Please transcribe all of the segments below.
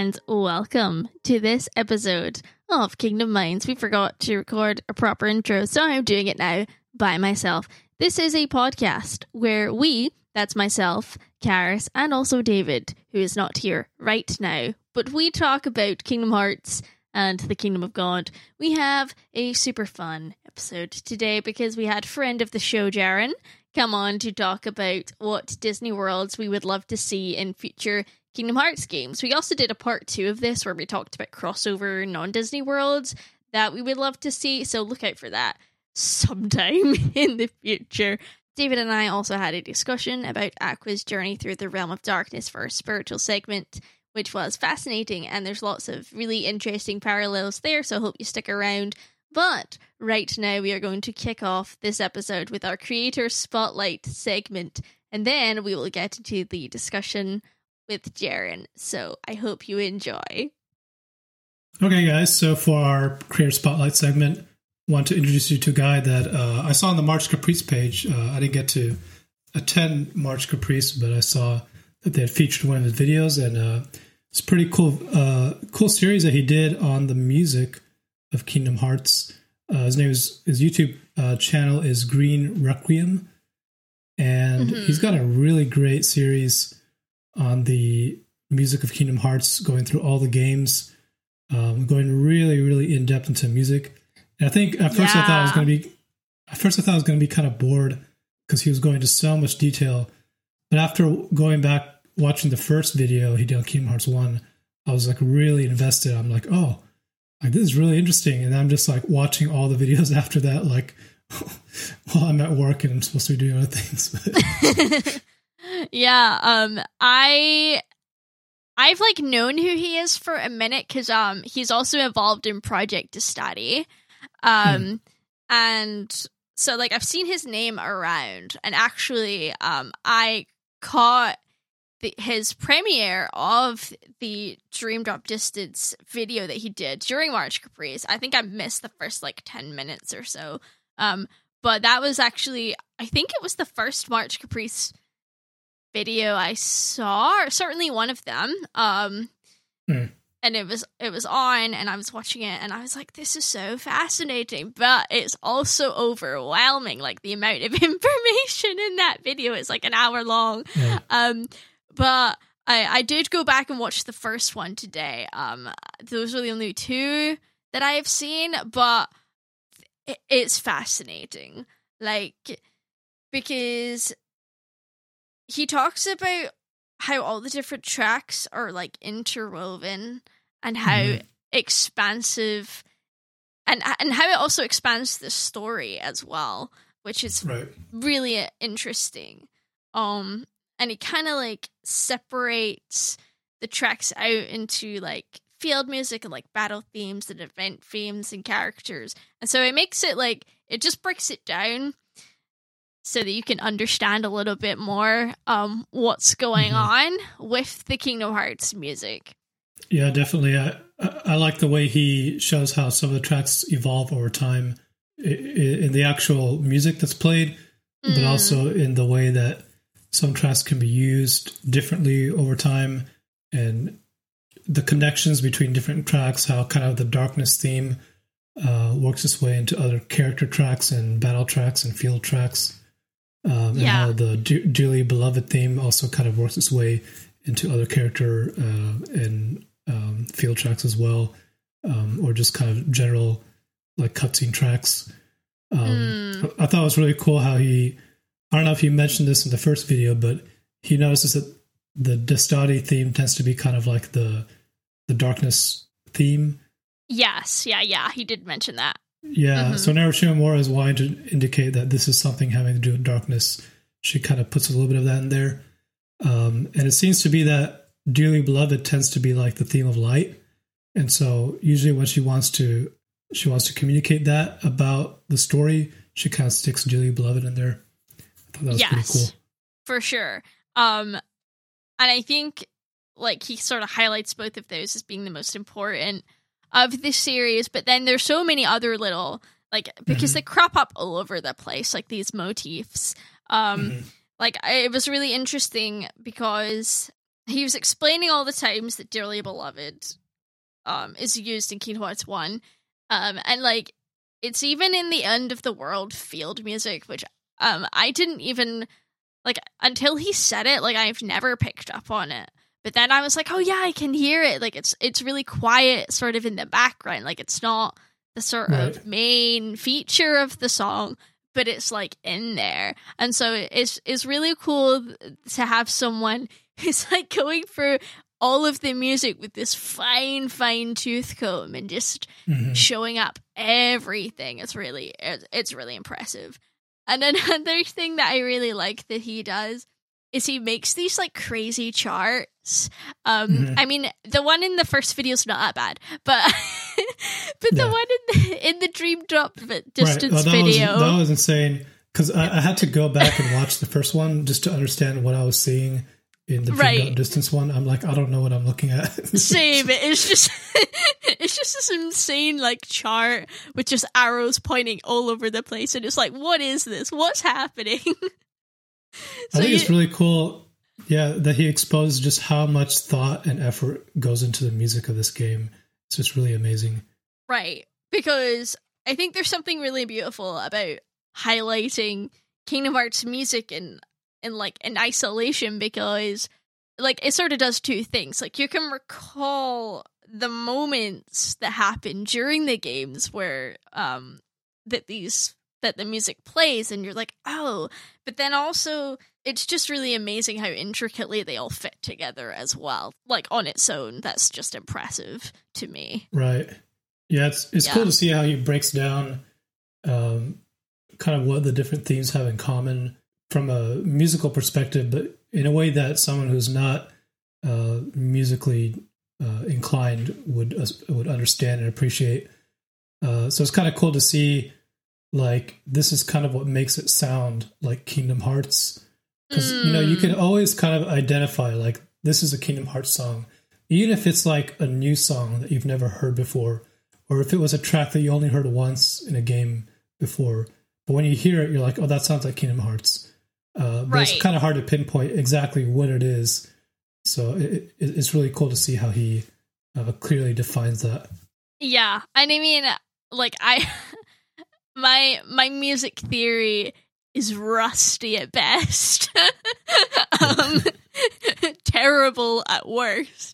and welcome to this episode of Kingdom Minds. We forgot to record a proper intro, so I'm doing it now by myself. This is a podcast where that's myself, Karis, and also David, who is not here right now, but we talk about Kingdom Hearts and the Kingdom of God. We have a super fun episode today because we had friend of the show, Jaren, come on to talk about what Disney worlds we would love to see in future Kingdom Hearts games. We also did a part 2 of this where we talked about crossover non-Disney worlds that we would love to see, so look out for that sometime in the future. David and I also had a discussion about Aqua's journey through the Realm of Darkness for our spiritual segment, which was fascinating, and there's lots of really interesting parallels there, so I hope you stick around. But right now we are going to kick off this episode with our Creator Spotlight segment, and then we will get into the discussion with Jaren, so I hope you enjoy. Okay guys, so for our Creator Spotlight segment, I want to introduce you to a guy that I saw on the March Caprice page. I didn't get to attend March Caprice, but I saw that they had featured one of his videos, and it's a pretty cool series that he did on the music of Kingdom Hearts. His YouTube channel is Green Requiem, and he's got a really great series on the music of Kingdom Hearts, going through all the games, going really, really in depth into music. And I think at first I thought I was going to be kind of bored because he was going into so much detail. But after going back watching the first video he did on Kingdom Hearts 1, I was like really invested. I'm like, oh, like this is really interesting. And I'm just like watching all the videos after that, like while I'm at work and I'm supposed to be doing other things. Yeah, I've like known who he is for a minute because he's also involved in Project Study, and so like I've seen his name around, and actually I caught his premiere of the Dream Drop Distance video that he did during March Caprice. I think I missed the first like 10 minutes or so, but that was actually, I think it was the first March Caprice video I saw, or certainly one of them. And it was on, and I was watching it, and I was like, this is so fascinating, but it's also overwhelming. Like the amount of information in that video is like an hour long. But I did go back and watch the first one today. Those are the only two that I have seen, but it's fascinating. Like, because he talks about how all the different tracks are like interwoven, and how expansive, and how it also expands the story as well, which is really interesting. And it kind of like separates the tracks out into like field music and like battle themes and event themes and characters, and so it makes it like, it just breaks it down so that you can understand a little bit more what's going on with the Kingdom Hearts music. Yeah, definitely. I like the way he shows how some of the tracks evolve over time in the actual music that's played, but also in the way that some tracks can be used differently over time, and the connections between different tracks, how kind of the darkness theme works its way into other character tracks and battle tracks and field tracks. And how the Dearly Beloved theme also kind of works its way into other character and field tracks as well, or just kind of general like cutscene tracks. I thought it was really cool how I don't know if he mentioned this in the first video, but he notices that the Destati theme tends to be kind of like the darkness theme. Yes, yeah, he did mention that. Yeah, so whenever Shimomura is wanting to indicate that this is something having to do with darkness, she kind of puts a little bit of that in there. And it seems to be that Dearly Beloved tends to be like the theme of light. And so usually when she wants to communicate that about the story, she kind of sticks Dearly Beloved in there. I thought that was pretty cool. For sure. And I think like he sort of highlights both of those as being the most important of the series, but then there's so many other little, like, because they crop up all over the place, like these motifs. Like, it was really interesting because he was explaining all the times that Dearly Beloved is used in Kingdom Hearts 1. And like it's even in the End of the World field music, which I didn't even like until he said it, like I've never picked up on it. But then I was like, oh yeah, I can hear it. Like it's really quiet sort of in the background. Like it's not the sort of main feature of the song, but it's like in there. And so it's really cool to have someone who's like going through all of the music with this fine tooth comb and just showing up everything. It's really impressive. And another thing that I really like that he does is he makes these like crazy charts. I mean, the one in the first video is not that bad, but the one in the Dream Drop distance video, that was insane. Because I had to go back and watch the first one just to understand what I was seeing in the Dream Drop distance one. I'm like, I don't know what I'm looking at. Same. It's just this insane like chart with just arrows pointing all over the place, and it's like, what is this? What's happening? I think it's really cool, that he exposed just how much thought and effort goes into the music of this game. It's just really amazing. Right, because I think there's something really beautiful about highlighting Kingdom Hearts music in isolation, because like it sort of does two things. Like you can recall the moments that happen during the games where that the music plays and you're like, oh, but then also it's just really amazing how intricately they all fit together as well. Like on its own, that's just impressive to me. Right. Yeah, it's cool to see how he breaks down kind of what the different themes have in common from a musical perspective, but in a way that someone who's not musically inclined would understand and appreciate. So it's kind of cool to see, like, this is kind of what makes it sound like Kingdom Hearts. Because, you can always kind of identify, like, this is a Kingdom Hearts song. Even if it's like a new song that you've never heard before, or if it was a track that you only heard once in a game before. But when you hear it, you're like, oh, that sounds like Kingdom Hearts. But it's kind of hard to pinpoint exactly what it is. So it's really cool to see how he clearly defines that. Yeah. And I mean, like, my music theory is rusty at best. Terrible at worst.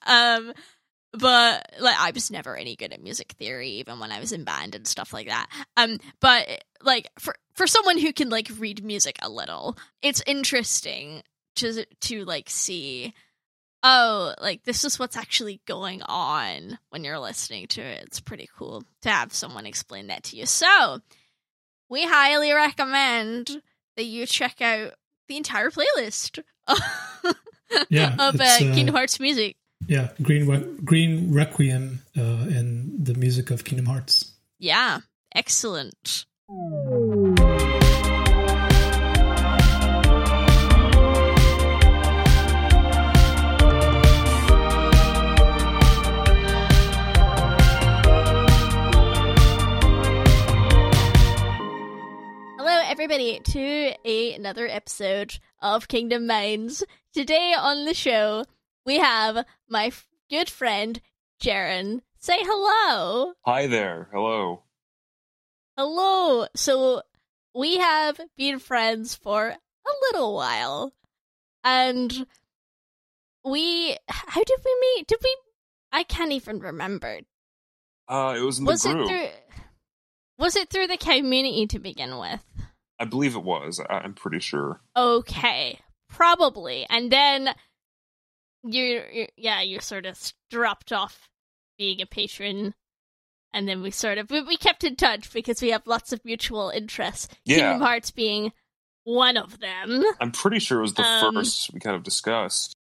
But like I was never any good at music theory, even when I was in band and stuff like that. But like for someone who can like read music a little, it's interesting to like see, oh, like this is what's actually going on when you're listening to it. It's pretty cool to have someone explain that to you. So we highly recommend that you check out the entire playlist of Kingdom Hearts music. Yeah, Green Requiem and the music of Kingdom Hearts. Yeah, excellent. Hello, everybody, to another episode of Kingdom Minds. Today on the show, we have my good friend, Jaren. Say hello. Hi there. Hello. Hello. So, we have been friends for a little while. And how did we meet? I can't even remember. It was in the group. Was it through the community to begin with? I believe it was. I'm pretty sure. Okay. Probably. And then you sort of dropped off being a patron, and then we kept in touch because we have lots of mutual interests. Yeah. Kingdom Hearts being one of them. I'm pretty sure it was the first we kind of discussed.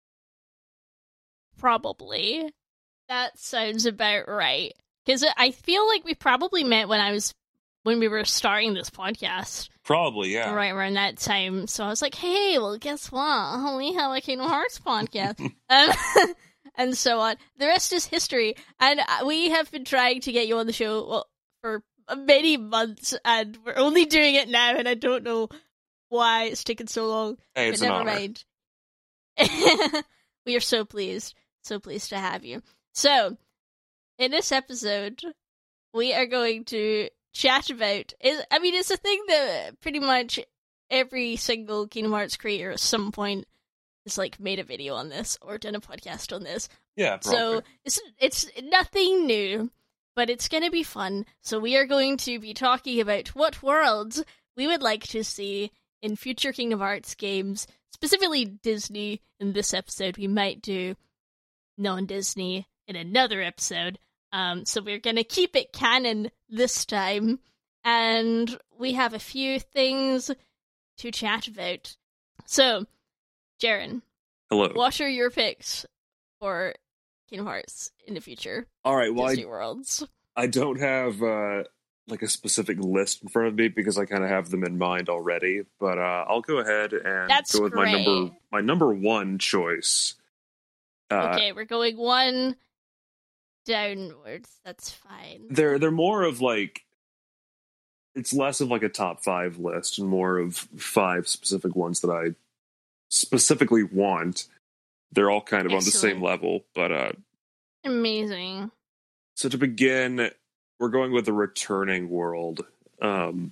Probably. That sounds about right. Because I feel like we probably met when we were starting this podcast. Probably, yeah. Right around that time. So I was like, hey, well, guess what? We have a Kingdom Hearts podcast. And so on. The rest is history. And we have been trying to get you on the show for many months, and we're only doing it now, and I don't know why it's taken so long. Hey, it's an honor. Mind. We are so pleased to have you. So, in this episode, we are going to chat about. It's a thing that pretty much every single Kingdom Hearts creator at some point has made a video on this or done a podcast on this. Yeah, probably. So it's nothing new, but it's going to be fun. So we are going to be talking about what worlds we would like to see in future Kingdom Hearts games, specifically Disney. In this episode, we might do non-Disney in another episode. So we're going to keep it canon this time, and we have a few things to chat about. So, Jaren, hello. What are your picks for Kingdom Hearts in the future? All right, well, Disney worlds. I don't have a specific list in front of me because I kind of have them in mind already. But I'll go ahead and go with my number one choice. Okay, we're going one downwards. That's fine. They're more of it's less of a top 5 list and more of 5 specific ones that I specifically want. They're all kind of on the same level, but amazing. So to begin, we're going with the returning world, the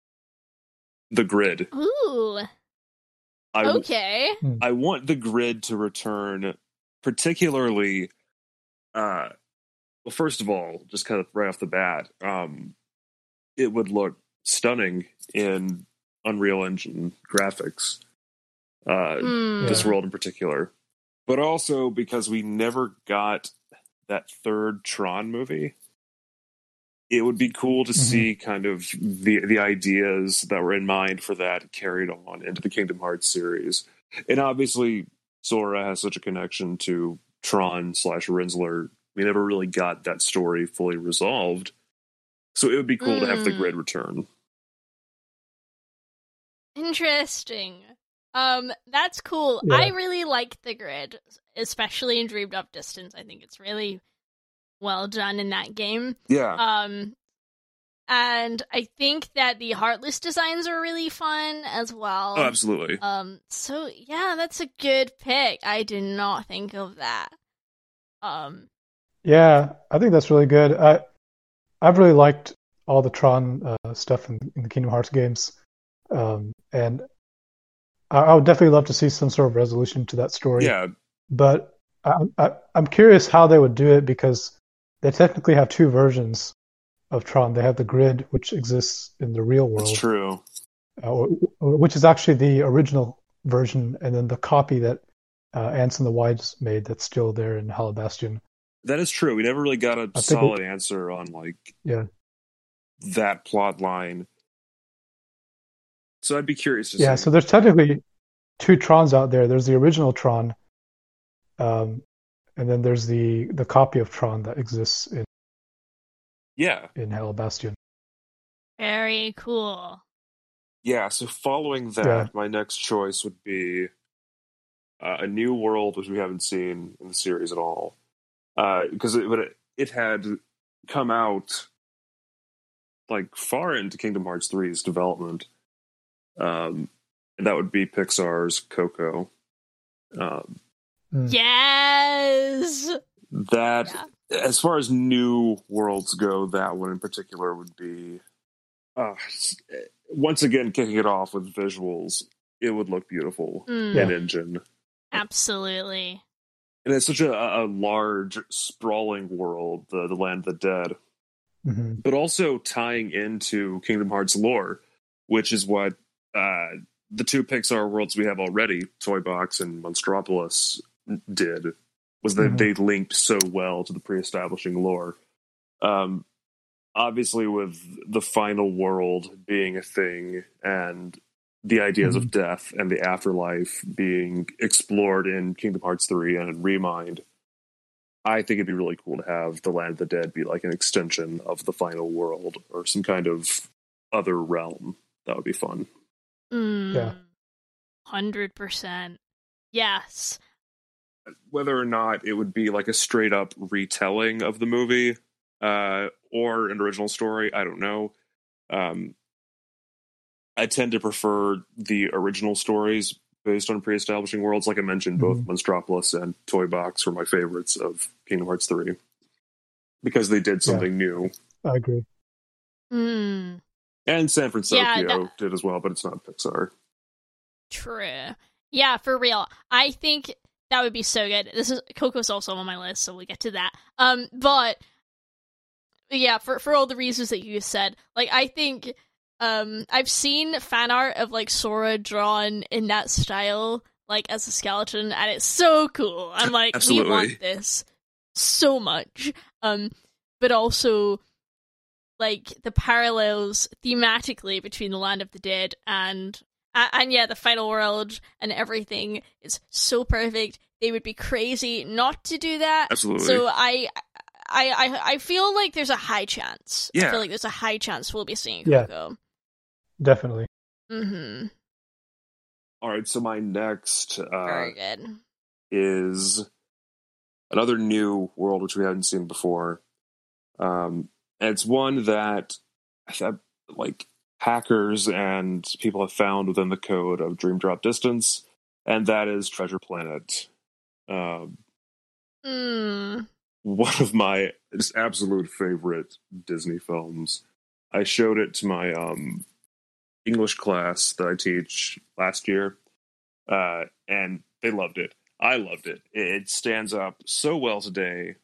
grid. Ooh. Okay. I want the grid to return, particularly. Well, first of all, just kind of right off the bat, it would look stunning in Unreal Engine graphics. This world in particular, but also because we never got that third Tron movie, it would be cool to see kind of the ideas that were in mind for that carried on into the Kingdom Hearts series. And obviously, Sora has such a connection to Tron / Rinsler. We never really got that story fully resolved. So it would be cool to have the grid return. Interesting. That's cool. Yeah. I really like the grid, especially in Dreamed Up Distance. I think it's really well done in that game. Yeah. And I think that the Heartless designs are really fun as well. Oh, absolutely. So yeah, that's a good pick. I did not think of that. Yeah, I think that's really good. I've really liked all the Tron stuff in the Kingdom Hearts games, and I would definitely love to see some sort of resolution to that story. Yeah, but I'm curious how they would do it, because they technically have 2 versions of Tron. They have the grid, which exists in the real world. That's true. Which is actually the original version, and then the copy that Ansem the Wise made that's still there in Hollow Bastion. That is true. We never really got a solid answer on that plot line. So I'd be curious to see. Yeah, so there's technically 2 Trons out there. There's the original Tron, and then there's the copy of Tron that exists in Hollow Bastion. Very cool. Yeah, so following that, my next choice would be a new world, which we haven't seen in the series at all. Because it had come out far into Kingdom Hearts 3's development. And that would be Pixar's Coco. Yes! As far as new worlds go, that one in particular would be, once again, kicking it off with visuals. It would look beautiful in Engine. Absolutely. And it's such a large, sprawling world, the Land of the Dead. But also tying into Kingdom Hearts lore, which is what the 2 Pixar worlds we have already, Toy Box and Monstropolis, did, was that they linked so well to the pre-establishing lore. Obviously, with the final world being a thing, and the ideas of death and the afterlife being explored in Kingdom Hearts 3 and in Remind, I think it'd be really cool to have the Land of the Dead be an extension of the final world, or some kind of other realm. That would be fun. Yeah. 100%. Yes. Whether or not it would be a straight up retelling of the movie, or an original story, I don't know. I tend to prefer the original stories based on pre-establishing worlds. Like I mentioned, both Monstropolis and Toy Box were my favorites of Kingdom Hearts 3 because they did something new. I agree. Mm. And San Francisco did as well, but it's not Pixar. True. Yeah, for real. I think that would be so good. Coco's also on my list, so we'll get to that. But yeah, for all the reasons that you said, like I think I've seen fan art of like Sora drawn in that style, like as a skeleton, and it's so cool. I'm like, Absolutely. We want this so much. But also like the parallels thematically between the Land of the Dead and yeah, the final world and everything is so perfect. They would be crazy not to do that. Absolutely. So I feel like there's a high chance. Yeah. I feel like there's a high chance we'll be seeing Coco. Definitely. Mm-hmm. All right, so my next Very good. is another new world which we haven't seen before. And it's one that like hackers and people have found within the code of Dream Drop Distance, and that is Treasure Planet. One of my just absolute favorite Disney films. I showed it to my English class that I teach last year, and they loved it. I loved it. It stands up so well today.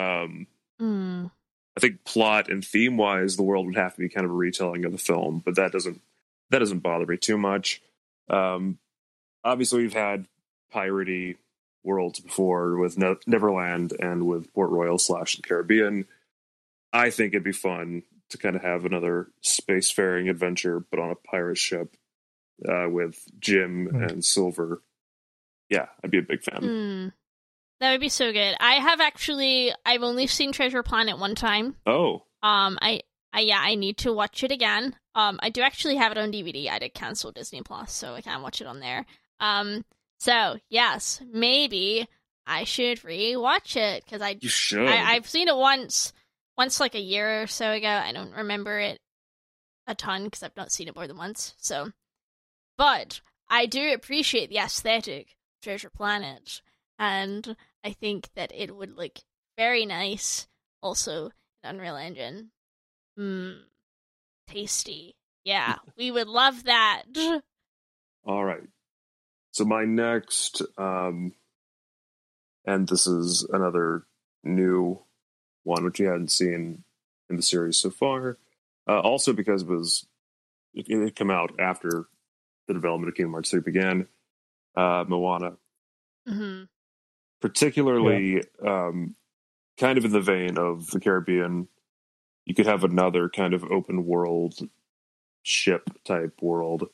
I think plot and theme wise, the world would have to be kind of a retelling of the film, but that doesn't bother me too much. Obviously, we've had piratey worlds before with Neverland and with Port Royal / the Caribbean. I think it'd be fun to kind of have another spacefaring adventure, but on a pirate ship with Jim and Silver. Yeah, I'd be a big fan. That would be so good. I've only seen Treasure Planet one time. Oh. I need to watch it again. I do actually have it on DVD. I did cancel Disney Plus, so I can't watch it on there. So yes, maybe I should rewatch it because You should. I've seen it once like a year or so ago. I don't remember it a ton because I've not seen it more than once. So, but I do appreciate the aesthetic of Treasure Planet, and I think that it would look very nice. Also, in Unreal Engine. Tasty. Yeah, we would love that. All right. So my next, and this is another new one which you hadn't seen in the series so far. Also because it had come out after the development of Kingdom Hearts 3 began. Moana. Mm-hmm. Particularly, kind of in the vein of the Caribbean, you could have another kind of open world ship type world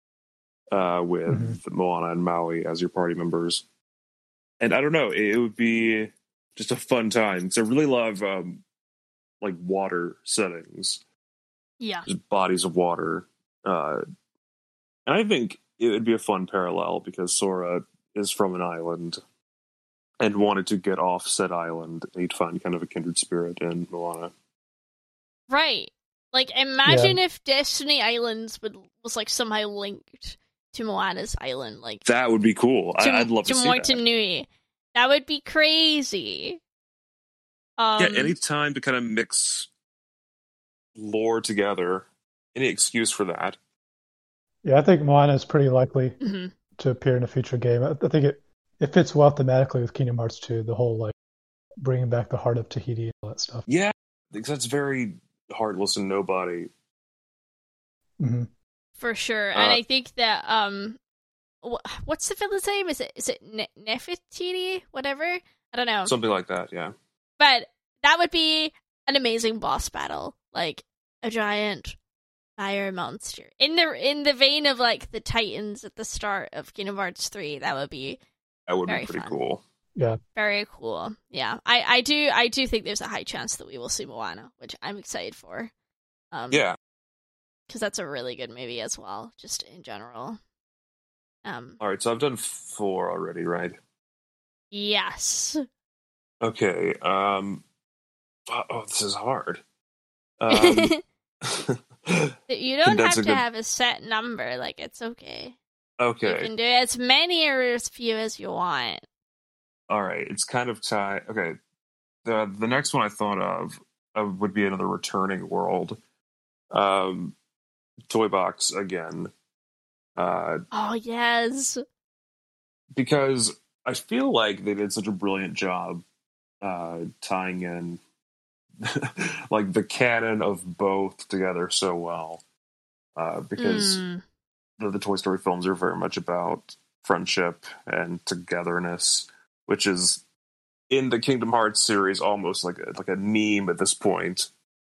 with Moana and Maui as your party members. And I don't know, it would be just a fun time. So I really love like water settings. Yeah. Just bodies of water. And I think it would be a fun parallel because Sora is from an island and wanted to get off said island, and he'd find kind of a kindred spirit in Moana. Right. Like, imagine if Destiny Islands was like somehow linked to Moana's island. Like that would be cool. I'd love to see that. Nui. That would be crazy. Yeah, any time to kind of mix lore together, any excuse for that. Yeah, I think Moana is pretty likely to appear in a future game. I think it fits well thematically with Kingdom Hearts 2, the whole like bringing back the heart of Tahiti and all that stuff. Yeah, because that's very heartless and nobody. For sure. And I think that what's the villain's name? Is it Nefertiti? Whatever? I don't know. Something like that, yeah. But that would be an amazing boss battle, like a giant fire monster in the vein of like the Titans at the start of Kingdom Hearts 3. That would be pretty cool. Yeah, very cool. Yeah, I do think there's a high chance that we will see Moana, which I'm excited for. Yeah, because that's a really good movie as well, just in general. All right, so I've done 4 already, right? Yes. Okay. This is hard. You don't have to have a set number. Like, it's okay. You Okay. can do as many or as few as you want. All right. It's kind of tied. Okay. The next one I thought of would be another returning world. Toy Box again. Oh, yes. Because I feel like they did such a brilliant job tying in like the canon of both together so well. Because the Toy Story films are very much about friendship and togetherness, which is in the Kingdom Hearts series almost like a meme at this point.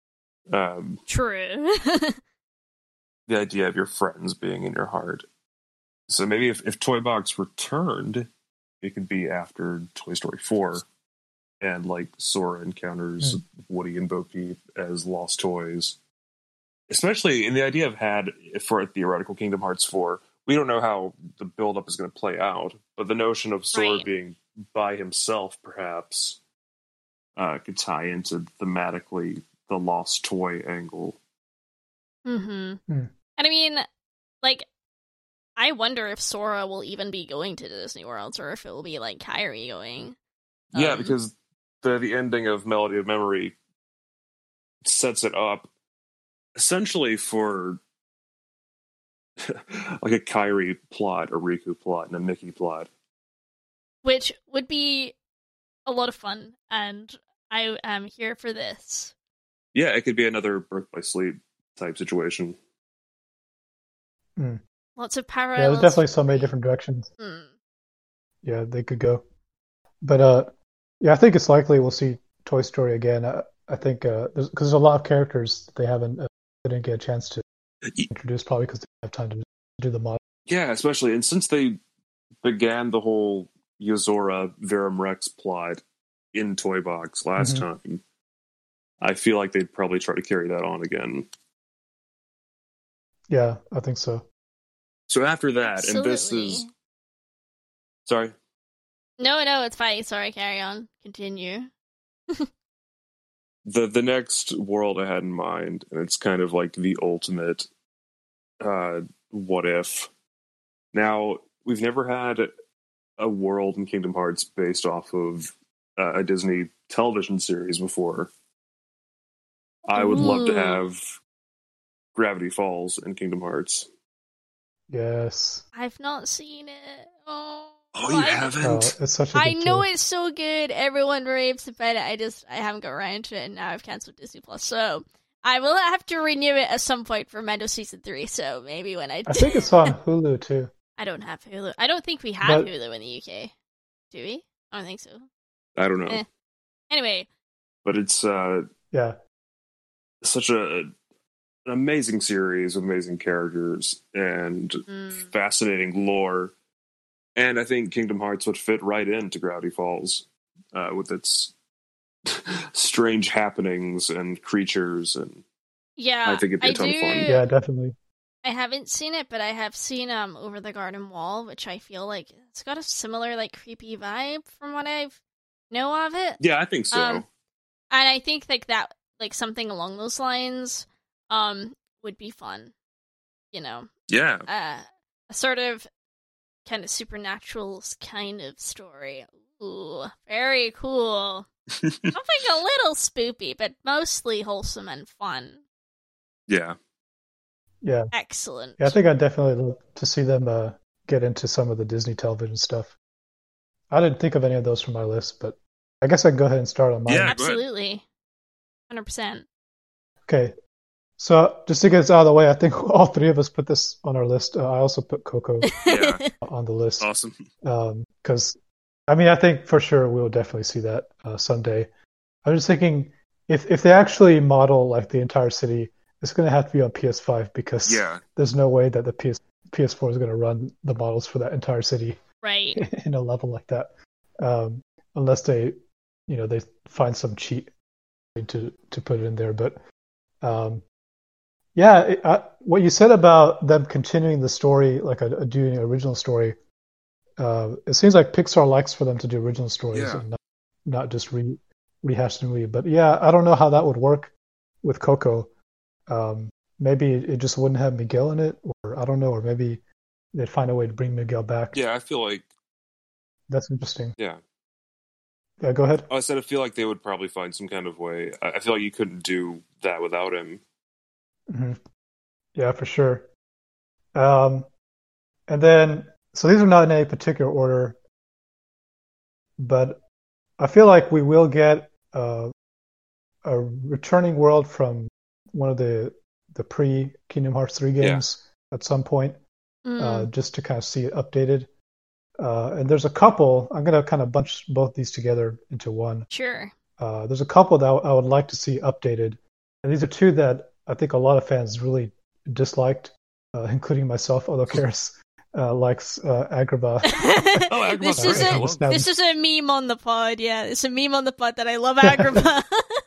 True. The idea of your friends being in your heart. So maybe if Toy Box returned, it could be after Toy Story 4, and like Sora encounters Woody and Bo Peep as lost toys. Especially in the idea of for a theoretical Kingdom Hearts 4, we don't know how the build-up is going to play out, but the notion of Sora being by himself, perhaps, could tie into thematically the lost toy angle. And I mean, like, I wonder if Sora will even be going to Disney Worlds, or if it will be like Kairi going. Yeah, because the ending of Melody of Memory sets it up essentially for like a Kairi plot, a Riku plot, and a Mickey plot. Which would be a lot of fun, and I am here for this. Yeah, it could be another Birth by Sleep type situation. Lots of Yeah, parallels. there's definitely so many different directions. Yeah, they could go. But yeah, I think it's likely we'll see Toy Story again. I think because there's a lot of characters that they didn't get a chance to introduce, probably because they don't have time to do the model. Yeah, especially, and since they began the whole Yozora Verum Rex plot in Toy Box last time, I feel like they'd probably try to carry that on again. Yeah, I think so. So after that, Absolutely. and this is... Sorry? No, it's fine. Sorry, carry on. Continue. The next world I had in mind, and it's kind of like the ultimate what if. Now, we've never had a world in Kingdom Hearts based off of a Disney television series before. I would love to have Gravity Falls in Kingdom Hearts. Yes. I've not seen it. Oh, you haven't? It's such a I good know toy. it's so good. Everyone raves about it. I haven't got around to it, and now I've cancelled Disney Plus. So I will have to renew it at some point for Mando Season 3. So maybe when I think it's on Hulu too. I don't have Hulu. I don't think we have Hulu in the UK. Do we? I don't think so. I don't know. Anyway. But it's yeah, such an amazing series, amazing characters, and fascinating lore. And I think Kingdom Hearts would fit right into Gravity Falls with its strange happenings and creatures. And yeah, I think it'd be a ton of fun. Yeah, definitely. I haven't seen it, but I have seen Over the Garden Wall, which I feel like it's got a similar like creepy vibe from what I know of it. Yeah, I think so. And I think that something along those lines would be fun. You know. Yeah. A sort of kind of supernatural kind of story. Ooh, very cool. Something a little spoopy, but mostly wholesome and fun. Yeah. Yeah. Excellent. Yeah, I think I'd definitely look to see them get into some of the Disney television stuff. I didn't think of any of those from my list, but I guess I can go ahead and start on mine. Yeah, absolutely. 100%. Okay. So just to get this out of the way, I think all three of us put this on our list. I also put Coco on the list. Awesome. Because, I think for sure we'll definitely see that someday. I'm just thinking, if they actually model like the entire city, it's going to have to be on PS5 because there's no way that the PS4 is going to run the models for that entire city right in a level like that, unless they find some cheat to put it in there. But what you said about them continuing the story, like doing an original story, it seems like Pixar likes for them to do original stories and not just rehash and read. But yeah, I don't know how that would work with Coco. Maybe it just wouldn't have Miguel in it, or I don't know, or maybe they'd find a way to bring Miguel back. Yeah, I feel like That's interesting. yeah. Yeah, go ahead. I said I feel like they would probably find some kind of way. I feel like you couldn't do that without him. Hmm. Yeah, for sure. And then, so these are not in any particular order, but I feel like we will get a returning world from one of the pre Kingdom Hearts 3 games at some point, just to kind of see it updated. And there's a couple. I'm going to kind of bunch both these together into one. Sure. There's a couple that I would like to see updated, and these are two that I think a lot of fans really disliked, including myself, although Karis likes Agrabah. Oh, Agrabah's This is great. I a love this is a meme on the pod. Yeah, it's a meme on the pod that I love Agrabah.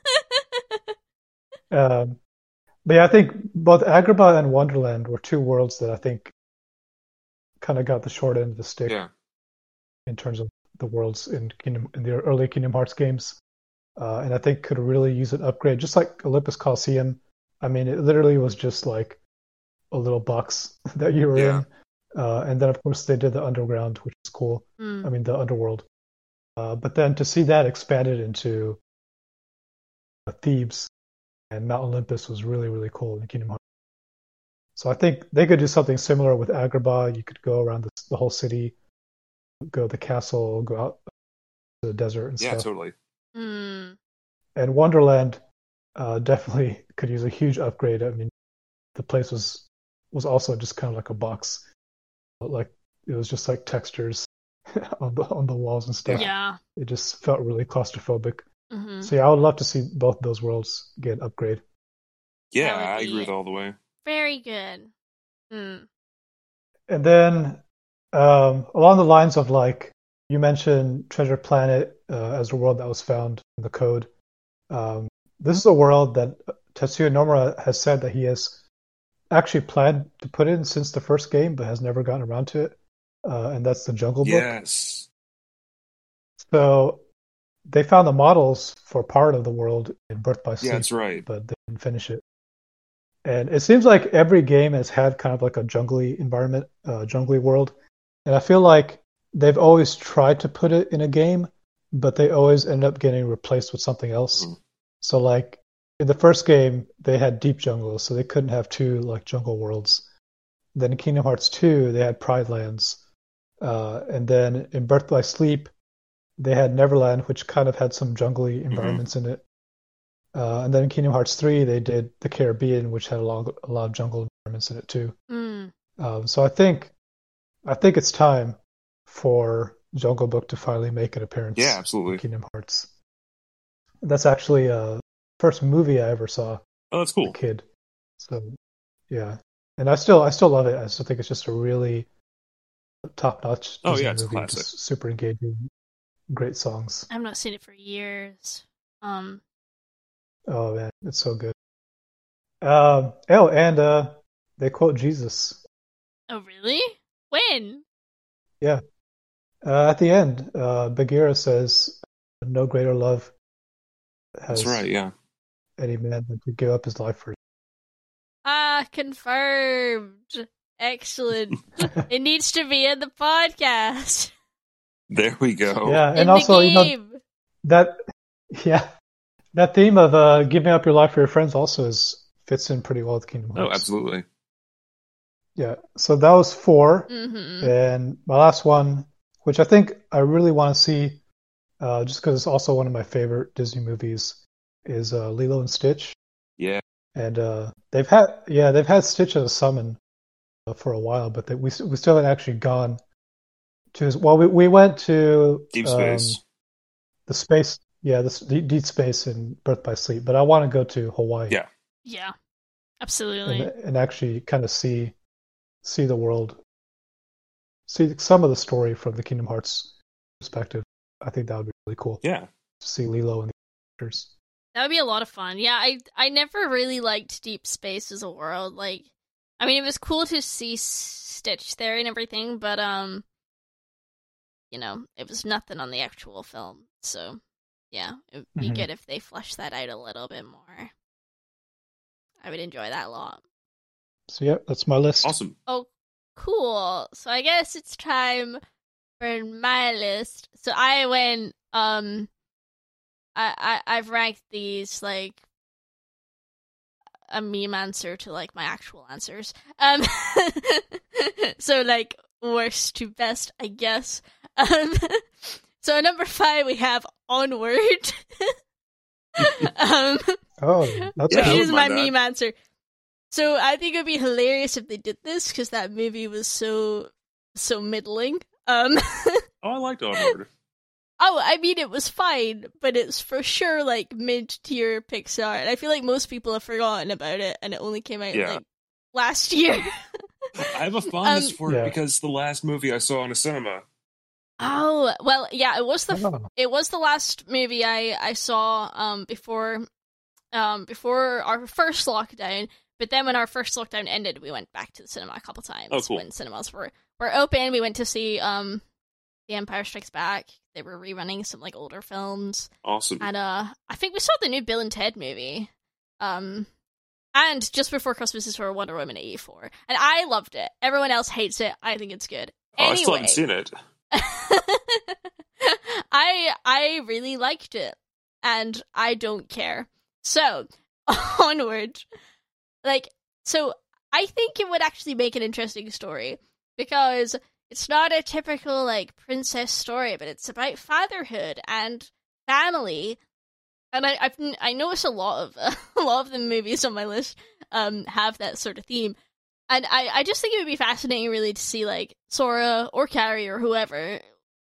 But yeah, I think both Agrabah and Wonderland were two worlds that I think kind of got the short end of the stick Yeah. in terms of the worlds in the early Kingdom Hearts games, and I think could really use an upgrade, just like Olympus Coliseum. I mean, it literally was just like a little box that you were in, and then of course they did the underground, which is cool. I mean, the underworld. But then to see that expanded into Thebes and Mount Olympus was really, really cool in Kingdom Hearts. So I think they could do something similar with Agrabah. You could go around the whole city, go to the castle, go out to the desert and Yeah, stuff. totally. And Wonderland definitely could use a huge upgrade. I mean, the place was also just kind of like a box, like it was just like textures on the walls and stuff. Yeah. It just felt really claustrophobic. Mm-hmm. So yeah, I would love to see both those worlds get an upgrade. Yeah, That would I be agree with all the way. Very good. Mm. And then along the lines of like you mentioned Treasure Planet as a world that was found in the code. This is a world that Tetsuya Nomura has said that he has actually planned to put in since the first game, but has never gotten around to it. And that's the Jungle Book. Yes. So they found the models for part of the world in Birth by Sleep, Yeah, that's right. but they didn't finish it. And it seems like every game has had kind of like a jungly environment, jungly world. And I feel like they've always tried to put it in a game, but they always end up getting replaced with something else. Mhm. So like in the first game, they had deep jungles, so they couldn't have two like jungle worlds. Then in Kingdom Hearts 2, they had Pride Lands. And then in Birth by Sleep, they had Neverland, which kind of had some jungly environments in it. And then in Kingdom Hearts 3, they did the Caribbean, which had a lot of jungle environments in it too. So I think it's time for Jungle Book to finally make an appearance. Yeah, absolutely. In Kingdom Hearts. That's actually the first movie I ever saw. Oh, that's As cool. a kid. So yeah, and I still love it. I still think it's just a really top-notch Oh, Disney yeah, it's a movie. classic. Just super engaging, great songs. I've not seen it for years. Oh man, it's so good. And they quote Jesus. Oh, really? When? Yeah. At the end, Bagheera says, "No greater love has That's right, yeah. any man than to give up his life for." Confirmed. Excellent. It needs to be in the podcast. There we go. Yeah, In and the also game. that theme of giving up your life for your friends also fits in pretty well with Kingdom Hearts. Oh, absolutely. Yeah. So that was 4, Mm-hmm. and my last one, which I think I really want to see, just because it's also one of my favorite Disney movies, is Lilo and Stitch. Yeah. And they've had Stitch as a summon for a while, but we still haven't actually gone to his. Well, we went to Deep space. the space, the deep space in Birth by Sleep, but I want to go to Hawaii. Yeah. Yeah. Absolutely. and actually kind of see the world, see some of the story from the Kingdom Hearts perspective. I think that would be really cool. Yeah. To see Lilo and the characters. That would be a lot of fun. Yeah, I never really liked Deep Space as a world. Like, I mean, it was cool to see Stitch there and everything, but it was nothing on the actual film. So, yeah, it would be good if they fleshed that out a little bit more. I would enjoy that a lot. So yeah, that's my list. Awesome. Oh, Cool. So I guess it's time for my list. So I went, I've ranked these, like, a meme answer to, like, my actual answers. So, like, worst to best, I guess. So at number 5, we have Onward. That's Which I is wouldn't my mind that. meme answer. So I think it would be hilarious if they did this, because that movie was so middling. Oh, I liked Onward. Oh, I mean, it was fine, but it's for sure, like, mid-tier Pixar, and I feel like most people have forgotten about it, and it only came out, Yeah. like, last year. I have a fondness for Yeah. it because the last movie I saw in a cinema. Oh, well, yeah, it was Oh. it was the last movie I saw before our first lockdown. But then when our first lockdown ended, we went back to the cinema a couple times. Oh, cool. When cinemas were open. We went to see The Empire Strikes Back. They were rerunning some, like, older films. Awesome. And I think we saw the new Bill and Ted movie. And just before Christmas is for Wonder Woman 84. And I loved it. Everyone else hates it. I think it's good. Oh, I still Anyway. haven't seen it. I really liked it, and I don't care. So, Onward. Like, so I think it would actually make an interesting story, because it's not a typical, like, princess story, but it's about fatherhood and family. And I notice a lot of the movies on my list have that sort of theme. And I just think it would be fascinating, really, to see, like, Sora or Carrie or whoever,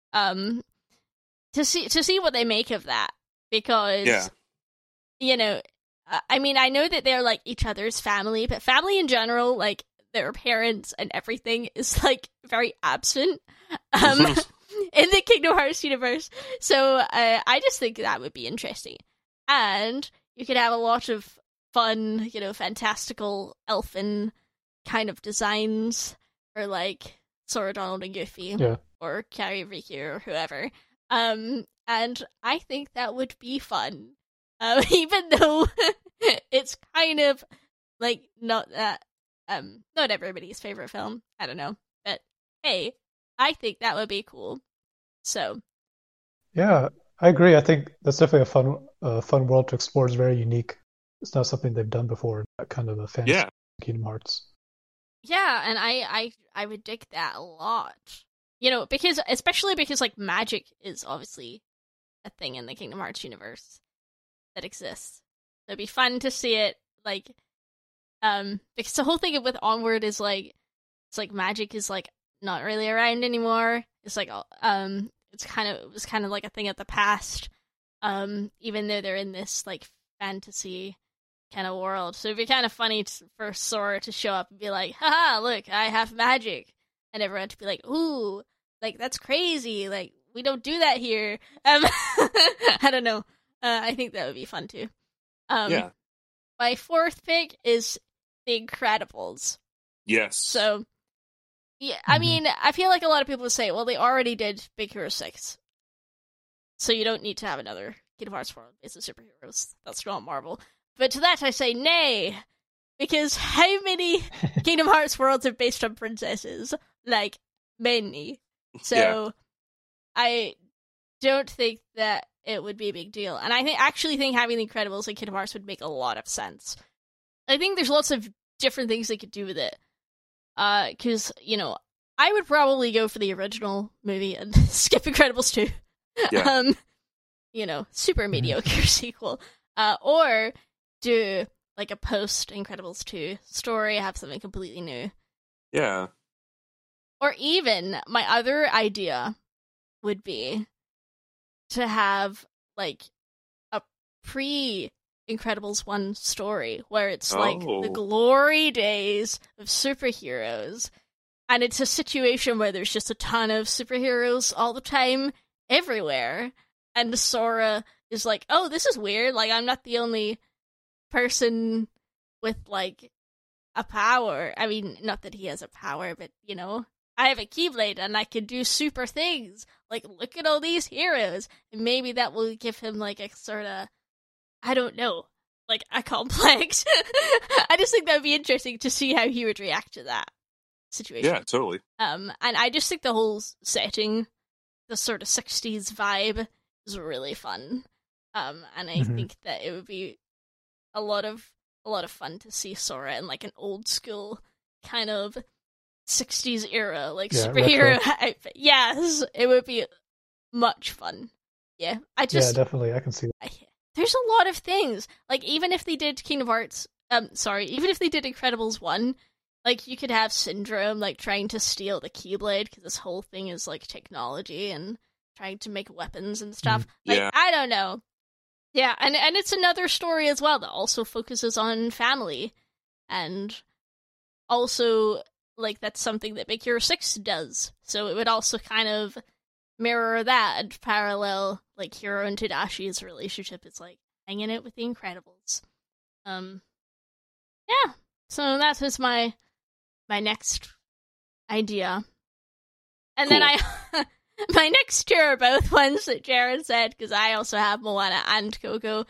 to see what they make of that, because, Yeah. you know, I mean, I know that they're, like, each other's family, but family in general, like, their parents and everything is, like, very absent in the Kingdom Hearts universe. So I just think that would be interesting, and you could have a lot of fun, you know, fantastical elfin kind of designs for, like, Sora, Donald, and Goofy, Yeah. or Carrie, Riku, or whoever. And I think that would be fun, even though it's kind of, like, not that not everybody's favorite film. I don't know, but hey, I think that would be cool. So Yeah, I agree. I think that's definitely a fun world to explore. It's very unique. It's not something they've done before. That kind of a fantasy Yeah. Kingdom Hearts. yeah, and I would dig that a lot. You know, especially because like magic is obviously a thing in the Kingdom Hearts universe that exists. So it'd be fun to see it, like, because the whole thing with Onward is like, it's like magic is like not really around anymore. It's like, it was kind of like a thing of the past. Even though they're in this like fantasy kind of world, so it'd be kind of funny for Sora to show up and be like, "Haha, look, I have magic," and everyone to be like, "Ooh, like that's crazy! Like we don't do that here." I don't know. I think that would be fun too. Yeah. My fourth pick is The Incredibles. Yes. So, yeah, I mean, I feel like a lot of people would say, well, they already did Big Hero 6. So you don't need to have another Kingdom Hearts world based on superheroes. That's not Marvel. But to that I say nay. Because how many Kingdom Hearts worlds are based on princesses? Like, many. So, Yeah. I don't think that it would be a big deal. And I actually think having The Incredibles and Kingdom Hearts would make a lot of sense. I think there's lots of different things they could do with it. Because, you know, I would probably go for the original movie and skip Incredibles 2. Yeah. You know, super mediocre sequel. Or do, like, a post-Incredibles 2 story, have something completely new. Yeah. Or even, my other idea would be to have, like, a pre-Incredibles 1 story, where it's, like, the Oh. glory days of superheroes, and it's a situation where there's just a ton of superheroes all the time, everywhere, and Sora is like, oh, this is weird, like, I'm not the only person with, like, a power. I mean, not that he has a power, but, you know, I have a Keyblade and I can do super things. Like, look at all these heroes. And maybe that will give him, like, a sort of, I don't know, like, a complex. I just think that would be interesting to see how he would react to that. situation. Yeah, totally. And I just think the whole setting, the sort of 60s vibe, is really fun. And I think that it would be a lot of fun to see Sora in like an old school kind of 60s era like superhero outfit. Yes, it would be much fun. Yeah, definitely, I can see that. There's a lot of things. Like, even if they did Kingdom Hearts, even if they did Incredibles 1, like, you could have Syndrome, like, trying to steal the Keyblade, because this whole thing is, like, technology and trying to make weapons and stuff. Like, I don't know. Yeah, and it's another story as well that also focuses on family. And also, like, that's something that Big Hero 6 does. So it would also kind of mirror that and parallel, like, Hiro and Tadashi's relationship. It's like hanging out with the Incredibles. Yeah, so that is my next idea. And cool. then my next two are both ones that Jared said, because I also have Moana and Coco.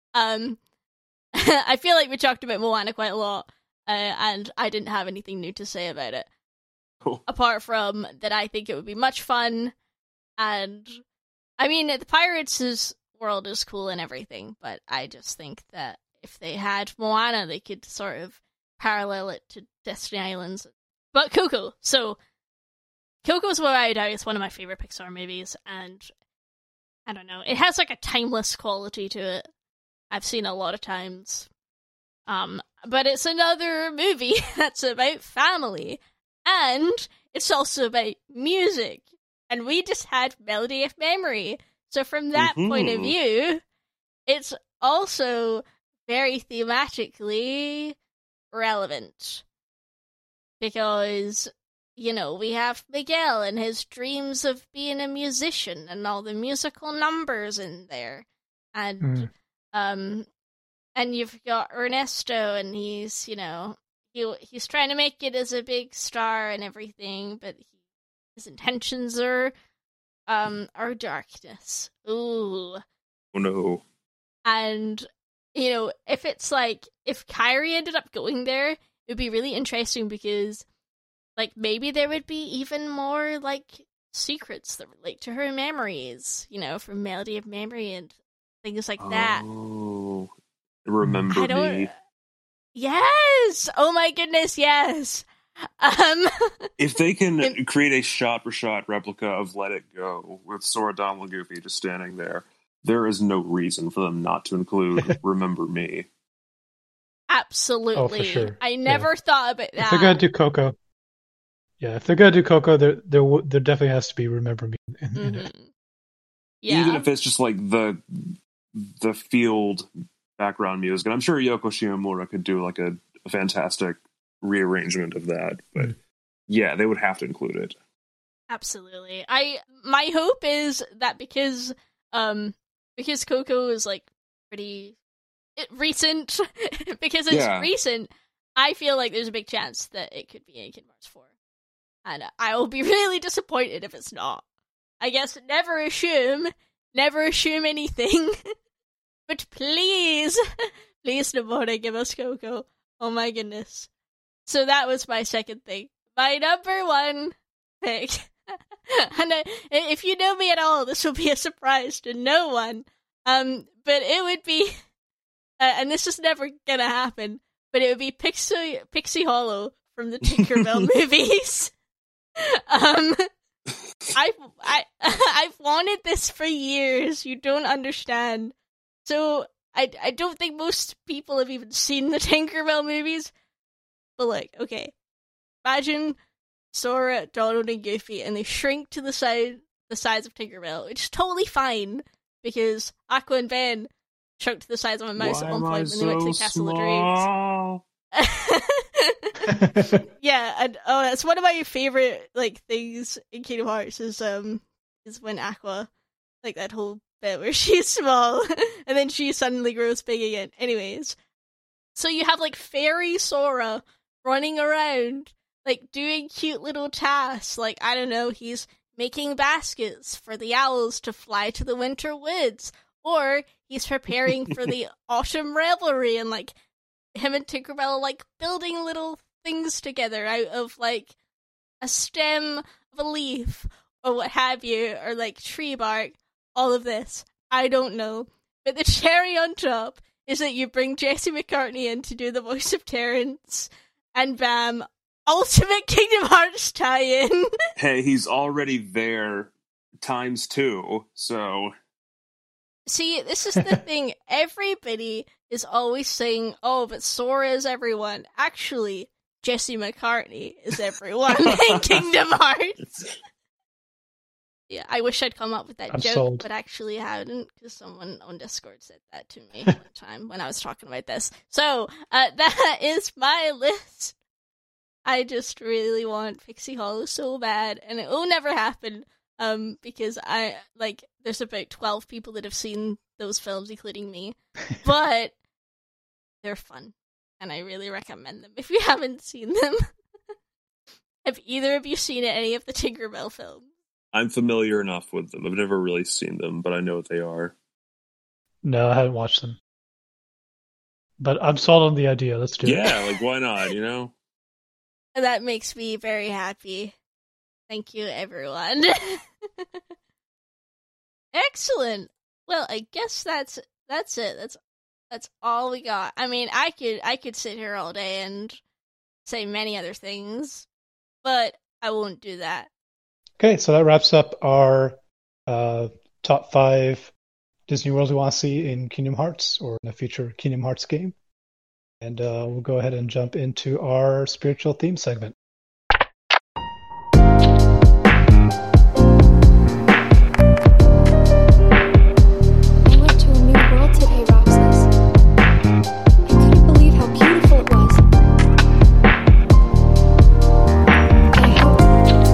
I feel like we talked about Moana quite a lot, and I didn't have anything new to say about it. Cool. Apart from that, I think it would be much fun. And, I mean, the Pirates' world is cool and everything, but I just think that if they had Moana, they could sort of parallel it to Destiny Islands. But Coco, so Coco's without a doubt is one of my favorite Pixar movies, and I don't know, it has like a timeless quality to it. I've seen a lot of times. But it's another movie that's about family, and it's also about music. And we just had Melody of Memory. So from that point of view, it's also very thematically relevant. Because, you know, we have Miguel and his dreams of being a musician and all the musical numbers in there. And you've got Ernesto, and he's, you know, he's trying to make it as a big star and everything, but his intentions are darkness. Ooh. Oh no. And, you know, if it's like, if Kairi ended up going there, it would be really interesting, because, like, maybe there would be even more, like, secrets that relate to her memories, you know, from Melody of Memory and things like that. Oh, remember me. Yes! Oh my goodness, yes! If they can create a shot-for-shot replica of Let It Go with Sora, Donald, and Goofy just standing there, there is no reason for them not to include Remember Me. Absolutely. Oh, for sure. I never thought about that. If they're gonna do Coco, there definitely has to be Remember Me in it. Yeah. Even if it's just like the field background music, and I'm sure Yoko Shimomura could do like a fantastic rearrangement of that, but yeah, they would have to include it. Absolutely. My hope is that because Coco is like pretty recent, because it's recent, I feel like there's a big chance that it could be in Kingdom Hearts 4. And I will be really disappointed if it's not. I guess never assume anything. But please, Nomura, give us Coco. Oh my goodness. So that was my second thing. My number one pick. And if you know me at all, this will be a surprise to no one. But it would be, and this is never gonna happen, but it would be Pixie Hollow from the Tinkerbell movies. I've wanted this for years. You don't understand. So I don't think most people have even seen the Tinkerbell movies. But like, okay, imagine Sora, Donald, and Goofy, and they shrink to the size of Tinkerbell, which is totally fine, because Aqua and Ben shrunk to the size of a mouse at one point when they went to the Castle of Dreams. Yeah, and that's one of my favorite like things in Kingdom Hearts is when Aqua, like that whole bit where she's small and then she suddenly grows big again. Anyways, so you have like fairy Sora running around, like doing cute little tasks, like, I don't know, he's making baskets for the owls to fly to the winter woods, or he's preparing for the autumn revelry, and like him and Tinkerbell are like building little things together out of like a stem of a leaf or what have you, or like tree bark, all of this. I don't know. But the cherry on top is that you bring Jesse McCartney in to do the voice of Terrence, and bam, ultimate Kingdom Hearts tie-in. Hey, he's already there times 2, so... See, this is the thing. Everybody is always saying, oh, but Sora is everyone. Actually, Jesse McCartney is everyone in Kingdom Hearts. Yeah, I wish I'd come up with that joke, sold. but actually I hadn't, because someone on Discord said that to me one time when I was talking about this. So, that is my list. I just really want Pixie Hollow so bad, and it will never happen, because there's about 12 people that have seen those films, including me, but they're fun, and I really recommend them if you haven't seen them. Have either of you seen any of the Tinkerbell films? I'm familiar enough with them. I've never really seen them, but I know what they are. No, I haven't watched them. But I'm sold on the idea. Let's do it. Yeah, like, why not, you know? That makes me very happy. Thank you, everyone. Excellent. Well, I guess that's it. That's all we got. I mean, I could sit here all day and say many other things, but I won't do that. Okay, so that wraps up our top 5 Disney Worlds we want to see in Kingdom Hearts, or in a future Kingdom Hearts game. And we'll go ahead and jump into our spiritual theme segment. I went to a new world today, Roxas. I couldn't believe how beautiful it was. Can I help?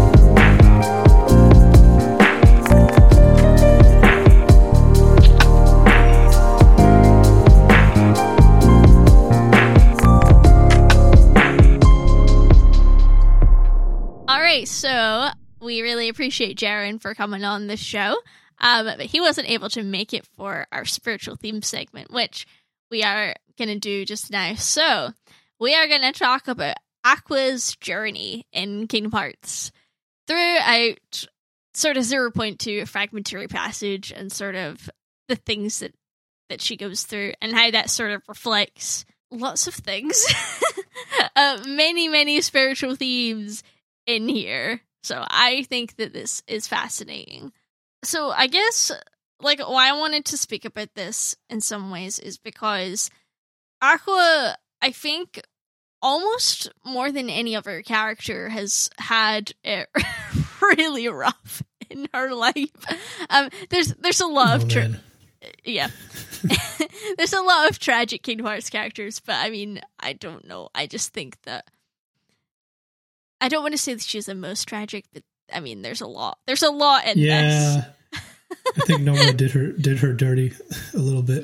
Alright, so we really appreciate Jaren for coming on this show, but he wasn't able to make it for our spiritual theme segment, which we are going to do just now. So, we are going to talk about Aqua's journey in Kingdom Hearts throughout sort of 0.2, a fragmentary passage, and sort of the things that she goes through, and how that sort of reflects lots of things. Many spiritual themes in here. So I think that this is fascinating. So I guess, like, why I wanted to speak about this in some ways is because Aqua, I think, almost more than any other character, has had it really rough in her life. There's a lot of there's a lot of tragic Kingdom Hearts characters, but I mean, I don't know. I just think that I don't want to say that she's the most tragic, but I mean, there's a lot. There's a lot in this. Yeah, I think Noma did her dirty a little bit.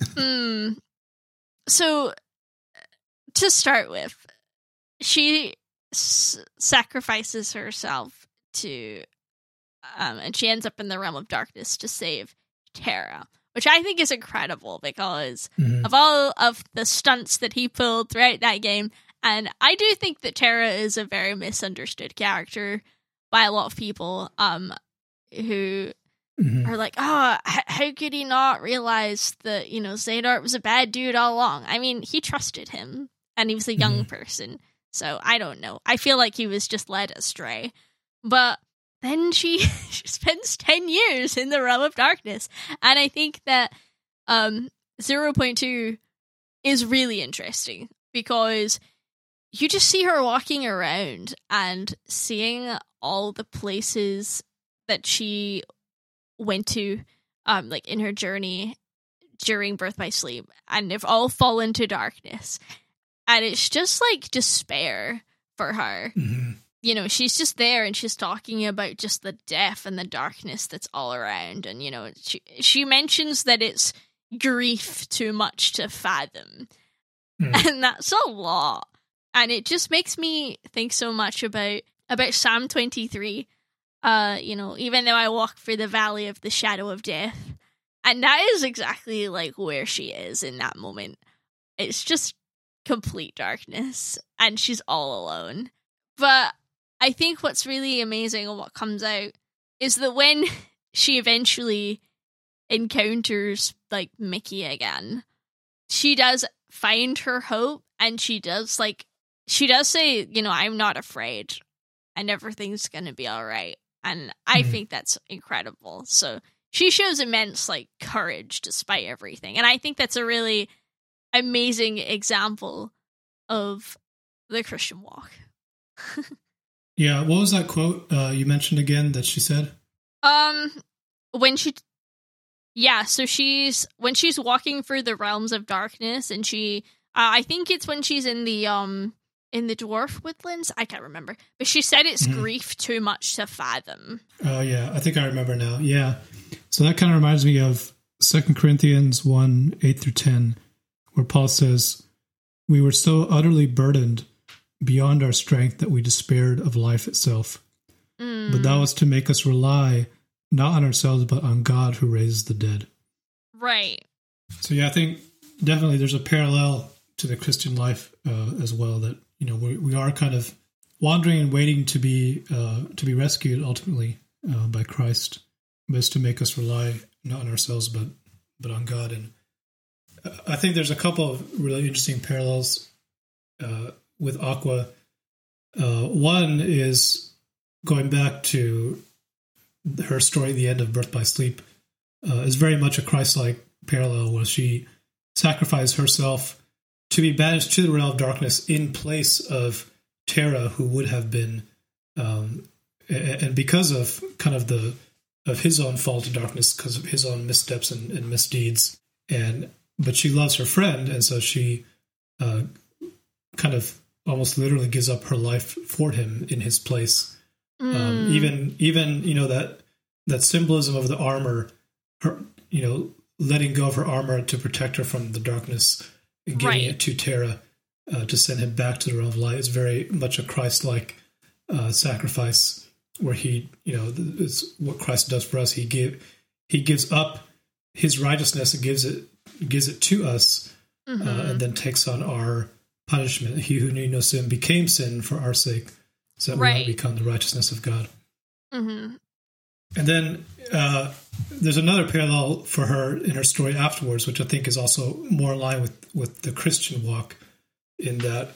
So, to start with, she sacrifices herself to, and she ends up in the realm of darkness to save Terra, which I think is incredible because of all of the stunts that he pulled throughout that game. And I do think that Terra is a very misunderstood character by a lot of people who are like, oh, how could he not realize that, you know, Xehanort was a bad dude all along? I mean, he trusted him, and he was a young person, so I don't know. I feel like he was just led astray. But then she spends 10 years in the realm of darkness, and I think that 0.2 is really interesting, because you just see her walking around and seeing all the places that she went to, like in her journey during Birth by Sleep, and they've all fallen to darkness. And it's just like despair for her. You know, she's just there and she's talking about just the death and the darkness that's all around. And, you know, she mentions that it's grief too much to fathom. And that's a lot. And it just makes me think so much about Psalm 23. You know, even though I walk through the valley of the shadow of death. And that is exactly like where she is in that moment. It's just complete darkness. And she's all alone. But I think what's really amazing and what comes out is that when she eventually encounters like Mickey again, she does find her hope, and she does say, you know, I'm not afraid and everything's gonna be all right. And I think that's incredible. So she shows immense like courage despite everything. And I think that's a really amazing example of the Christian walk. Yeah, what was that quote you mentioned again that she said? When she's walking through the realms of darkness, and she I think it's when she's in the dwarf woodlands. I can't remember, but she said it's grief too much to fathom. Oh yeah, I think I remember now. Yeah, so that kind of reminds me of 2 Corinthians 1:8-10, where Paul says, "We were so utterly burdened beyond our strength that we despaired of life itself. But that was to make us rely not on ourselves, but on God who raises the dead." Right. So yeah, I think definitely there's a parallel to the Christian life as well, that, you know, we are kind of wandering and waiting to be rescued ultimately by Christ, but it's to make us rely not on ourselves but on God. And I think there's a couple of really interesting parallels with Aqua. One is going back to her story at the end of Birth by Sleep, is very much a Christ-like parallel, where she sacrificed herself to be banished to the realm of darkness in place of Terra, who would have been, and because of kind of his own fall to darkness, because of his own missteps and misdeeds, but she loves her friend, and so she kind of almost literally gives up her life for him in his place. Even you know, that symbolism of the armor, her, you know, letting go of her armor to protect her from the darkness and giving it to Terra to send him back to the realm of light, is very much a Christ-like sacrifice, where he, you know, it's what Christ does for us. He gives up his righteousness and gives it to us, and then takes on our punishment. He who knew no sin became sin for our sake, so that we might become the righteousness of God. And then there's another parallel for her in her story afterwards, which I think is also more in line with the Christian walk, in that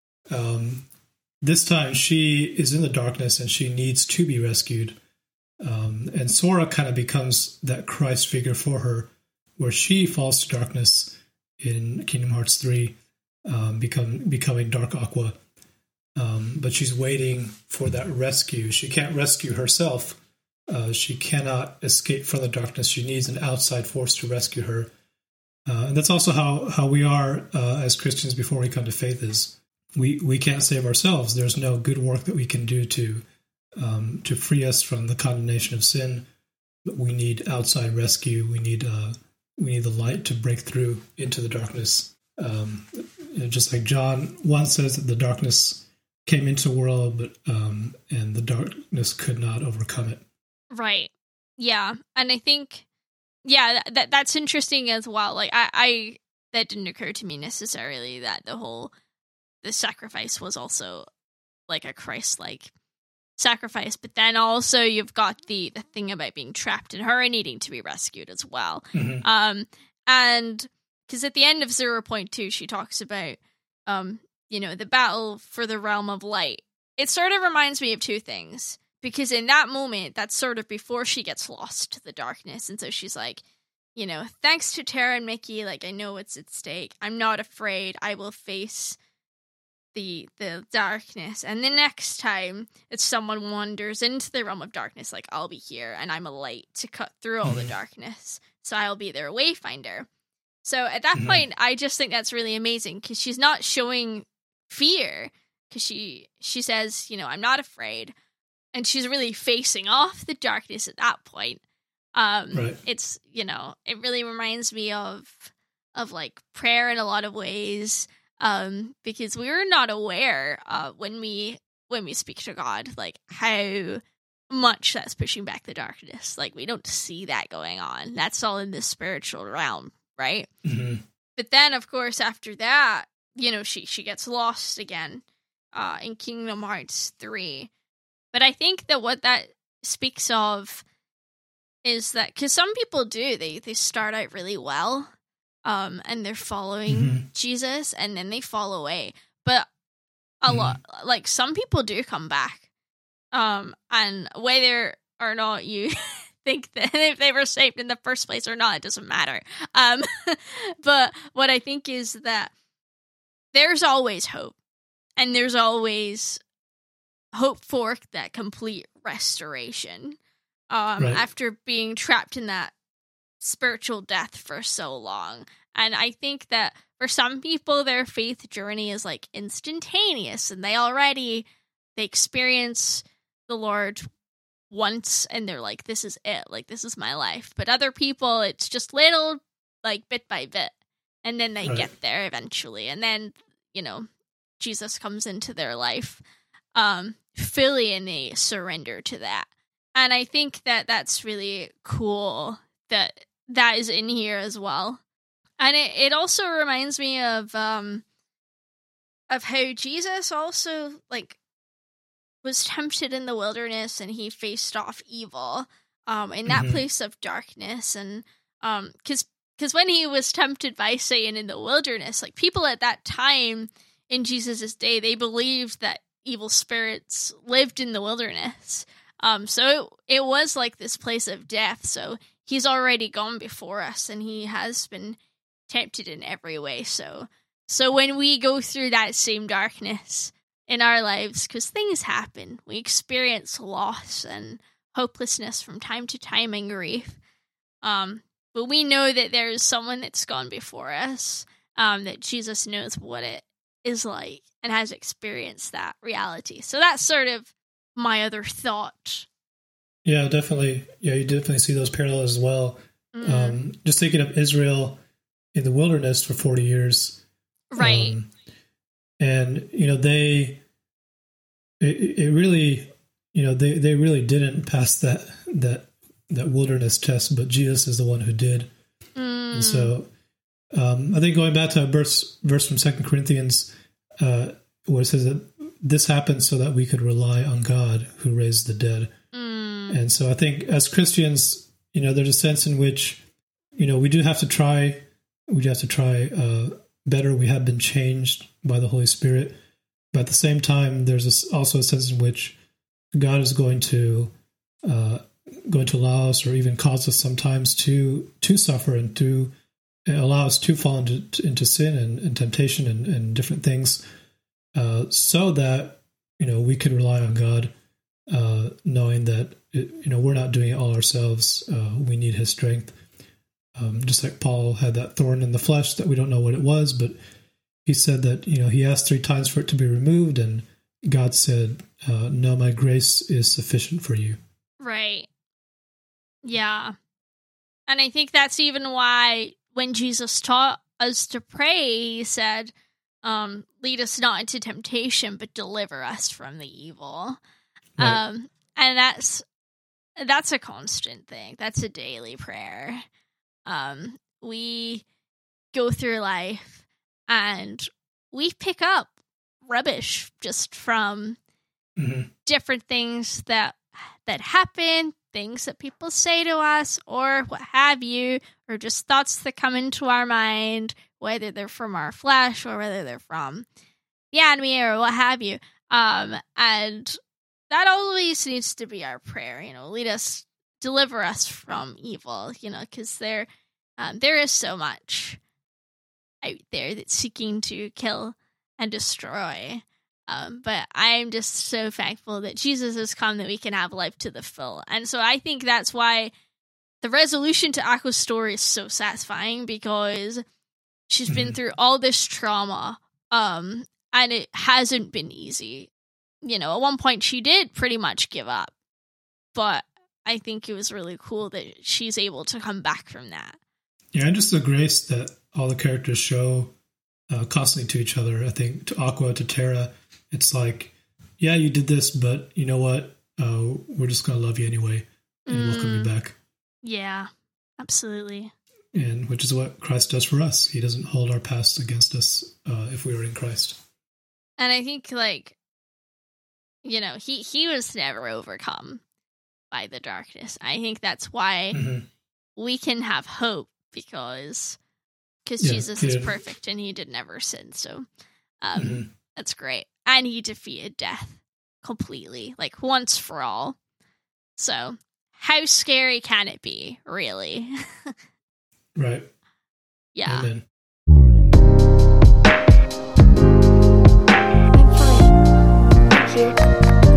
this time she is in the darkness and she needs to be rescued. And Sora kind of becomes that Christ figure for her, where she falls to darkness in Kingdom Hearts 3, becoming Dark Aqua. But she's waiting for that rescue. She can't rescue herself. She cannot escape from the darkness. She needs an outside force to rescue her. And that's also how we are as Christians before we come to faith, is we can't save ourselves. There's no good work that we can do to free us from the condemnation of sin. But we need outside rescue. We need the light to break through into the darkness. Just like John 1 says that the darkness came into the world, but and the darkness could not overcome it. Right. Yeah. And I think, that's interesting as well. Like I that didn't occur to me necessarily, that the sacrifice was also like a Christ-like sacrifice, but then also you've got the thing about being trapped in her and needing to be rescued as well. And because at the end of 0.2 she talks about the battle for the realm of light. It sort of reminds me of two things, because in that moment, that's sort of before she gets lost to the darkness, and so she's like, you know, thanks to Terra and Mickey, like, I know what's at stake. I'm not afraid. I will face the darkness. And the next time that someone wanders into the realm of darkness, like, I'll be here, and I'm a light to cut through all the darkness. So I'll be their wayfinder. So at that point, I just think that's really amazing, because she's not showing fear, because she says, you know, I'm not afraid. And she's really facing off the darkness at that point. It's, you know, it really reminds me of like prayer in a lot of ways, because we're not aware when we speak to God, like how much that's pushing back the darkness. Like, we don't see that going on. That's all in the spiritual realm, right? But then, of course, after that, you know, she gets lost again in Kingdom Hearts 3. But I think that what that speaks of is that, because some people do, they start out really well, and they're following Jesus, and then they fall away. But a lot, like, some people do come back, and whether or not you think that if they were saved in the first place or not, it doesn't matter. But what I think is that there's always hope, and there's always hope for that complete restoration. After being trapped in that spiritual death for so long. And I think that for some people, their faith journey is like instantaneous, and they experience the Lord once and they're like, this is it, like, this is my life. But other people, it's just little, like, bit by bit, and then they get there eventually, and then, you know, Jesus comes into their life fully, and they surrender to that. And I think that that's really cool that is in here as well. And it also reminds me of how Jesus also, like, was tempted in the wilderness, and he faced off evil in that place of darkness. And because when he was tempted by Satan in the wilderness, like, people at that time in Jesus's day, they believed that evil spirits lived in the wilderness. So it was like this place of death. So he's already gone before us, and he has been tempted in every way. So when we go through that same darkness in our lives, because things happen, we experience loss and hopelessness from time to time and grief. But we know that there's someone that's gone before us, that Jesus knows what it is like and has experienced that reality. So that's sort of my other thought. Yeah, definitely. Yeah, you definitely see those parallels as well. Just thinking of Israel in the wilderness for 40 years. Right. And, you know, they really didn't pass that wilderness test, but Jesus is the one who did. And so I think going back to a verse from 2 Corinthians, where it says that this happened so that we could rely on God who raised the dead. And so I think as Christians, you know, there's a sense in which, you know, we have to try better. We have been changed by the Holy Spirit. But at the same time, there's also a sense in which God is going to allow us, or even cause us sometimes to suffer and to allow us to fall into sin and temptation and different things, so that, you know, we can rely on God, knowing that, you know, we're not doing it all ourselves. We need His strength. Just like Paul had that thorn in the flesh that we don't know what it was, but he said that, you know, he asked 3 times for it to be removed, and God said, no, my grace is sufficient for you. Right. Yeah. And I think that's even why when Jesus taught us to pray, he said, lead us not into temptation, but deliver us from the evil. Right. And that's a constant thing. That's a daily prayer. We go through life and we pick up rubbish just from different things that happen, things that people say to us, or what have you, or just thoughts that come into our mind, whether they're from our flesh or whether they're from the enemy or what have you. And that always needs to be our prayer, you know, deliver us from evil, you know, because there is so much out there that's seeking to kill and destroy. But I'm just so thankful that Jesus has come, that we can have life to the full. And so I think that's why the resolution to Akko's story is so satisfying, because she's been through all this trauma, and it hasn't been easy. You know, at one point she did pretty much give up, but I think it was really cool that she's able to come back from that. Yeah, and just the grace that all the characters show constantly to each other. I think to Akko, to Terra, it's like, yeah, you did this, but you know what? We're just going to love you anyway and welcome you back. Yeah, absolutely. And which is what Christ does for us. He doesn't hold our past against us if we are in Christ. And I think, like, you know, he was never overcome by the darkness. I think that's why we can have hope, because Jesus is perfect and he did never sin. So that's great. And he defeated death completely, like once for all. So how scary can it be, really? Right. Yeah. Amen. I'm fine. Thank you.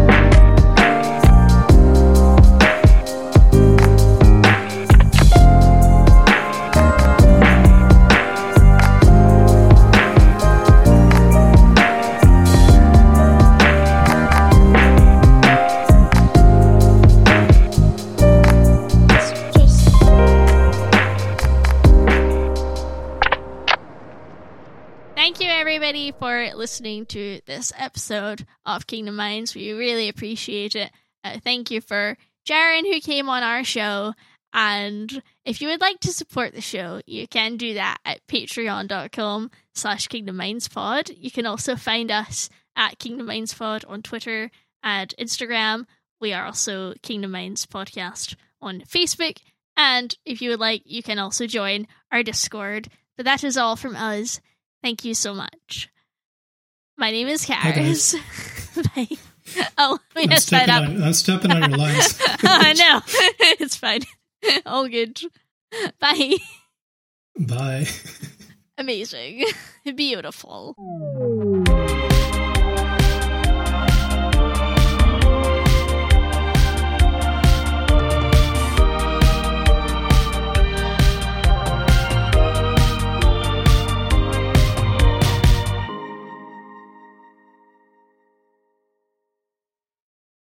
Thank you, everybody, for listening to this episode of Kingdom Minds. We really appreciate it. Thank you for Jaren, who came on our show. And if you would like to support the show, you can do that at patreon.com/KingdomMindsPod. You can also find us at Kingdom Minds Pod on Twitter and Instagram. We are also Kingdom Minds Podcast on Facebook. And if you would like, you can also join our Discord. But that is all from us. Thank you so much. My name is Karis. Bye. Oh, we messed that up. I'm stepping on your lines. I know. It's fine. All good. Bye. Bye. Amazing. Beautiful.